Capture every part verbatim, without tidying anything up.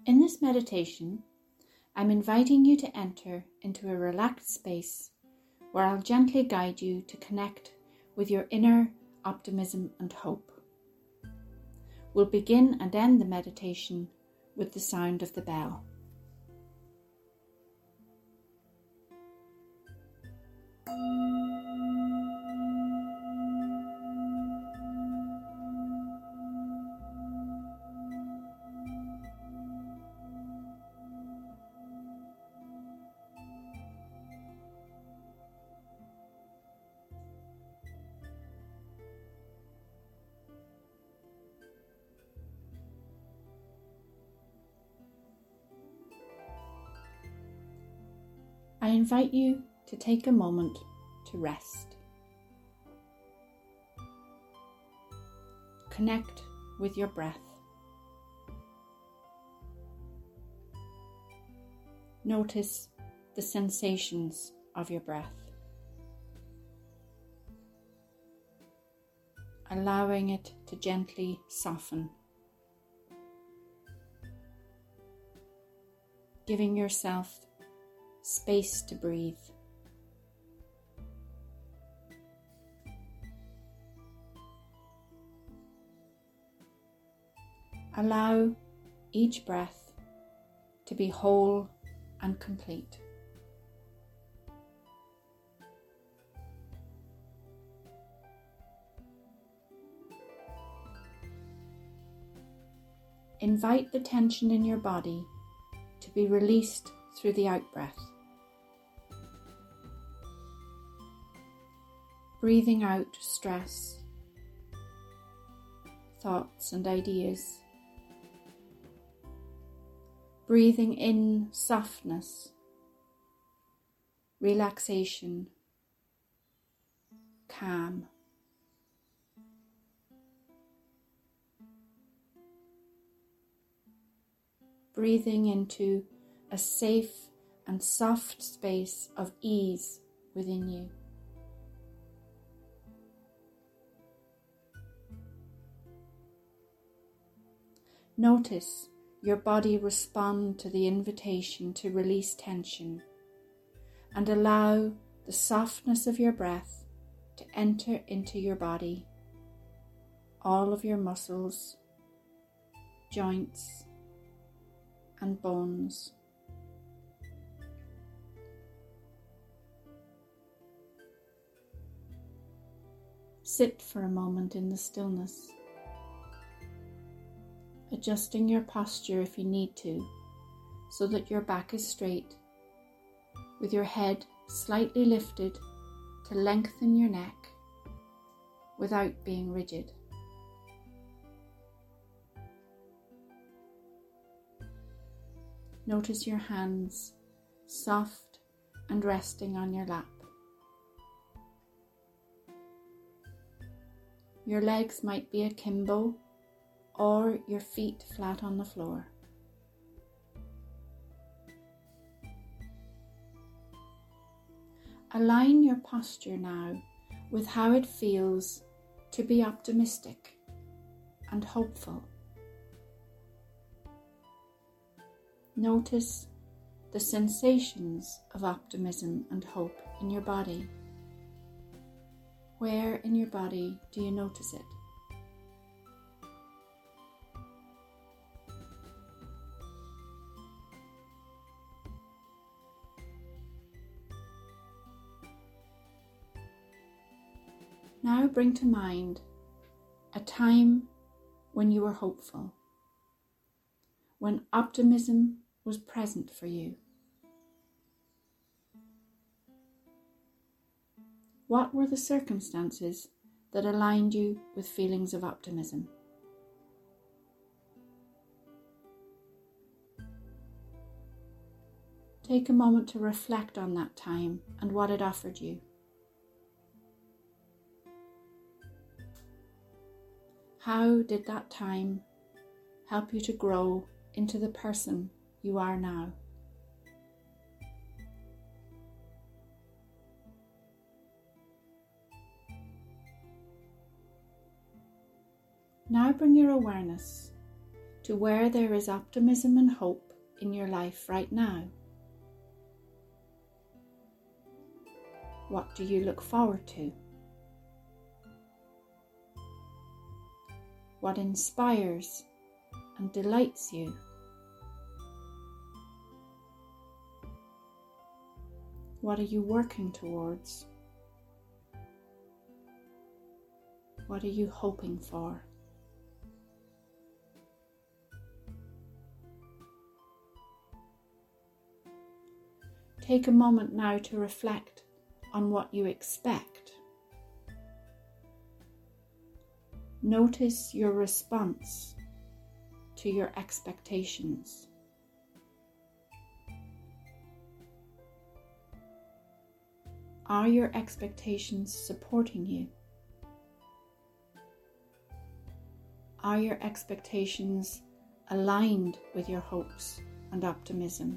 In this meditation, I'm inviting you to enter into a relaxed space where I'll gently guide you to connect with your inner optimism and hope. We'll begin and end the meditation with the sound of the bell. I invite you to take a moment to rest. Connect with your breath. Notice the sensations of your breath, allowing it to gently soften, giving yourself space to breathe. Allow each breath to be whole and complete. Invite the tension in your body to be released through the out-breath. Breathing out stress, thoughts and ideas. Breathing in softness, relaxation, calm. Breathing into a safe and soft space of ease within you. Notice your body respond to the invitation to release tension and allow the softness of your breath to enter into your body, all of your muscles, joints, and bones. Sit for a moment in the stillness, adjusting your posture if you need to, so that your back is straight, with your head slightly lifted to lengthen your neck without being rigid. Notice your hands soft and resting on your lap. Your legs might be akimbo or your feet flat on the floor. Align your posture now with how it feels to be optimistic and hopeful. Notice the sensations of optimism and hope in your body. Where in your body do you notice it? Now bring to mind a time when you were hopeful, when optimism was present for you. What were the circumstances that aligned you with feelings of optimism? Take a moment to reflect on that time and what it offered you. How did that time help you to grow into the person you are now? Now bring your awareness to where there is optimism and hope in your life right now. What do you look forward to? What inspires and delights you? What are you working towards? What are you hoping for? Take a moment now to reflect on what you expect. Notice your response to your expectations. Are your expectations supporting you? Are your expectations aligned with your hopes and optimism?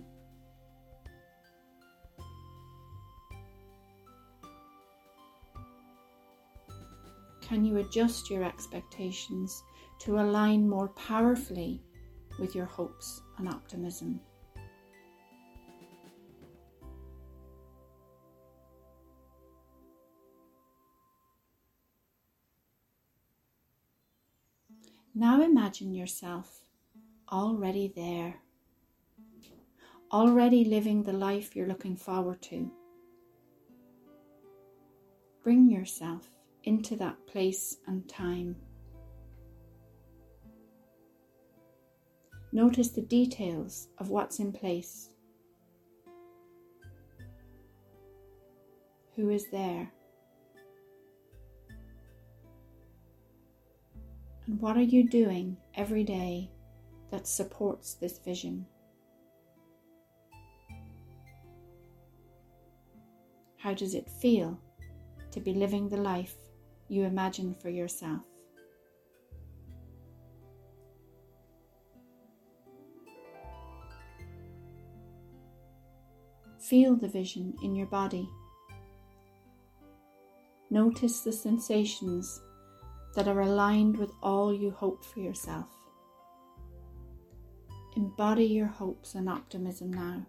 Can you adjust your expectations to align more powerfully with your hopes and optimism? Now imagine yourself already there, already living the life you're looking forward to. Bring yourself into that place and time. Notice the details of what's in place. Who is there? And what are you doing every day that supports this vision? How does it feel to be living the life you imagine for yourself? Feel the vision in your body. Notice the sensations that are aligned with all you hope for yourself. Embody your hopes and optimism now.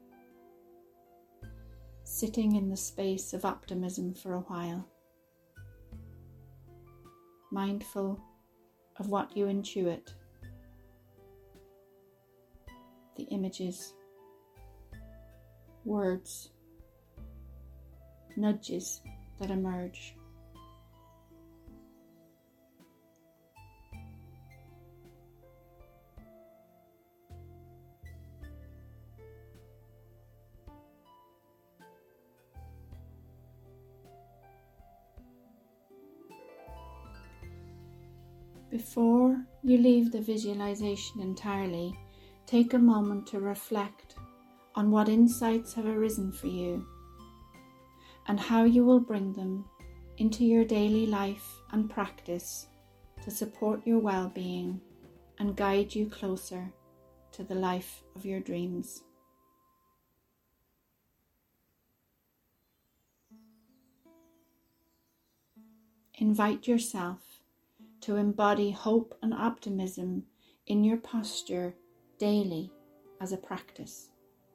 Sitting in the space of optimism for a while. Mindful of what you intuit. The images, words, nudges that emerge. Before you leave the visualization entirely, take a moment to reflect on what insights have arisen for you and how you will bring them into your daily life and practice to support your well-being and guide you closer to the life of your dreams. Invite yourself to embody hope and optimism in your posture daily as a practice.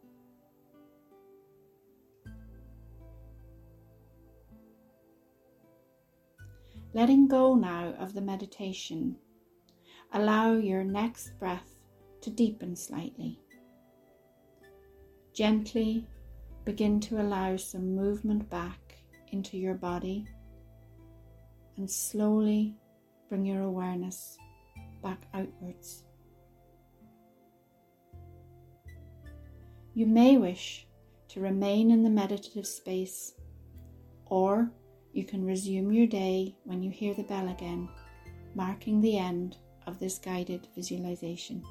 Letting go now of the meditation, allow your next breath to deepen slightly. Gently begin to allow some movement back into your body and slowly bring your awareness back outwards. You may wish to remain in the meditative space, or you can resume your day when you hear the bell again, marking the end of this guided visualization.